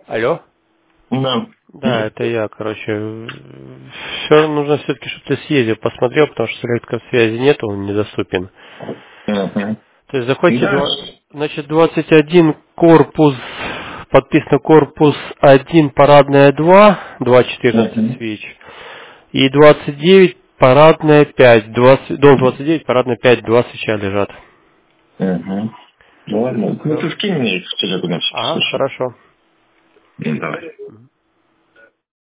Алло? Да. Да, это я, короче. Все нужно все-таки, чтобы ты съездил, посмотрел, потому что с электросвязи нет, он недоступен. Мгм. То есть заходите, Да. значит, 21 корпус, подписано корпус 1, парадная 2, 2.14 Мгм. свич, и 29, парадная 5, 20, дом 29, парадная 5, 2 свеча лежат. Мгм. Ну ладно. Ну ты скинь мне их в телегу, значит, Ага, слушай. хорошо. Ну, давай.